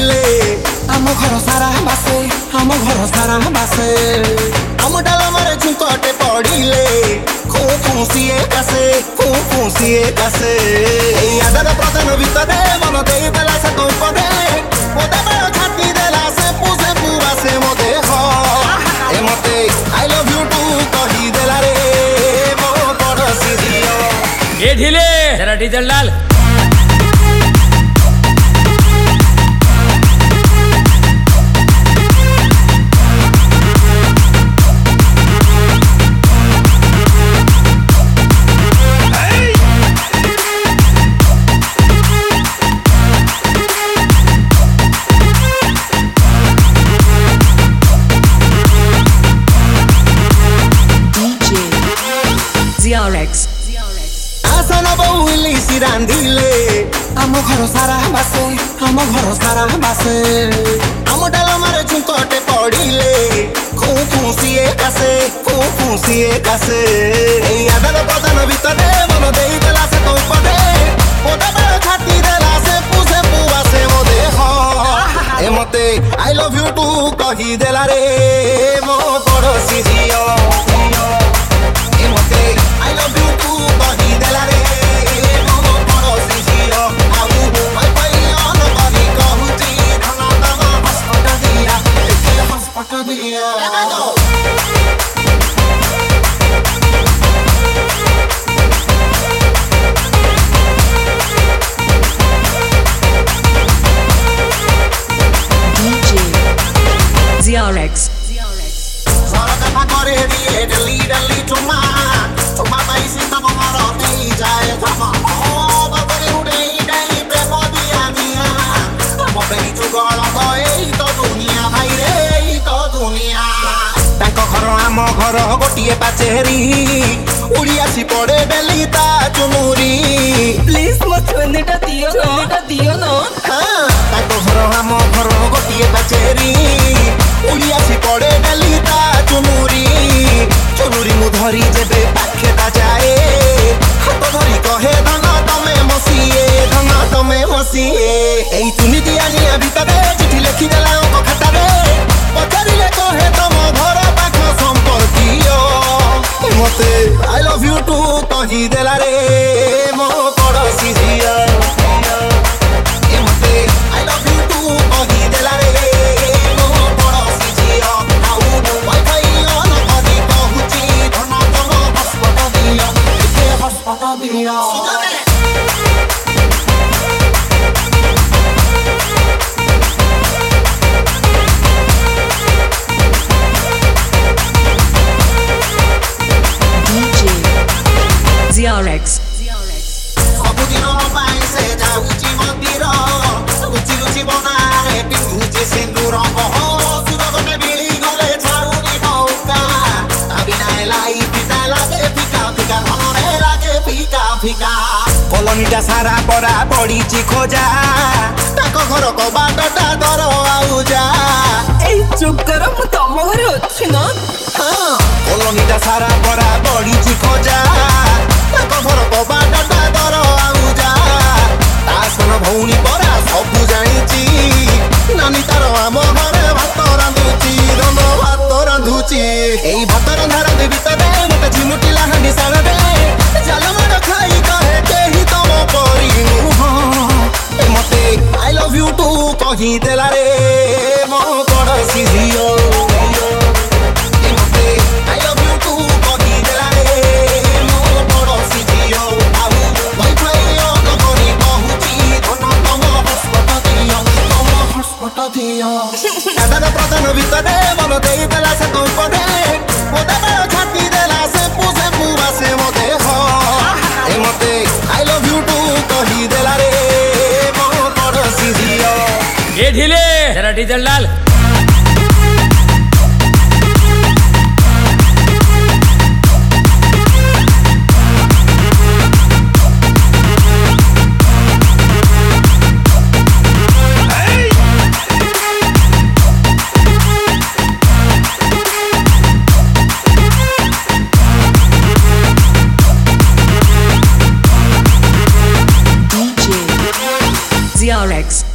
पड़िले आम घर सारा बासे आम घर सारा बासे आम डाल मारे झुंकटे पड़िले खू खुशिए कासे आदर प्रदान भितर मन दे देला से तो पदे मोदे बड़ छाती देला से पुसे पुआ से मोदे हो ए मते आई लव यू टू कही देला रे मो पड़ोसी दियो ए ढीले जरा डीजल डाल। आसन बउली सिरांधिले आम घर सारा बासे आम घर सारा बासे आम डाल मारे झुंकटे पड़िले खू खुशिए कासे आदर प्रदान भितर मन दे देला से तो पदे मोदे बड़ छाती देला से पुसे पुआ से मोदे हो ए मते आई लव यू टू कही देला रे मो पड़ोसी जियो ए मते आई लव यू टू कही देला रे मो पड़ोसी जियो आउ भाई भाई अन करी कहूची धन दम हसपट दिया एके हसपट दिया ZRX Sarada pagore diye dali chuma baisi tamo maro nei jaye thama oh bagore udei dai premo diya mo bei chugala ei to duniya bhai re ei to duniya ताको घर आम घर गोटिए पाचेरी उड़ी आसी पड़े बेली ता चुमुरी प्लीज मत छुनेटा दियो ना हाँ ताको घर आम घर गोटिए पाचेरी उड़ी आसी पड़े बेली ता चुमुरी मु धरी जेबे पाखे ता जाए हाथ धरी कहे धन तमे मसीए एई तुनी दिया निया भितरे चिठी लिखि देला अंक खातारे पचारिले कहे तम घर पाख संपर्कीय मते आई लव यू टू कही देला रे मो पड़ोसी जिया ए मते आई लव यू टू कही देला रे मो पड़ोसी जिया आउ वाईफाई ऑन करी कहूची धन तम हसपट दिया एके हसपट दिया ZRX सबुदिन पाई से जाउची मंदिर लुची बनारे पिंधुची सिंदूर हो सुरगटे बिली गले छाउनी मौका अबिनाय लाई पिता लागे फिका घरे लागे फिका कॉलोनीटा सारा पड़ा पड़ीची खोजा ताको घर को बाटटा दर आउजा ए चुप कर मु तम घरे अछि ना हाँ कॉलोनीटा सारा पड़ा पड़ीची खोजा ताको घर को बाटटा दर आउजा तासन भौनी परा सब जानिची नानी तार आम घरे भात रांधुची रंध भात रांधुची एई भात रंधार भितरे मते झिमुटिला हांडी साण दे चाल मार खाई कहे केही तम परिनु ए मते आई लव यू टू कही देला रे मो पड़ोसी जियो ए मते आई लव यू टू कही देला रे मो पड़ोसी जियो आउ वाईफाई ऑन करी कहूची धन तम हसपट दियो आदर प्रदान भितरे मन दे देला से तो पदे मोदे बड़ छाती देला से पुसे पुआ से मोदे हो ए मते आई लव यू टू कही देला रे मो पड़ोसी जियो ए ढीले जरा डीजल डाल। ZRX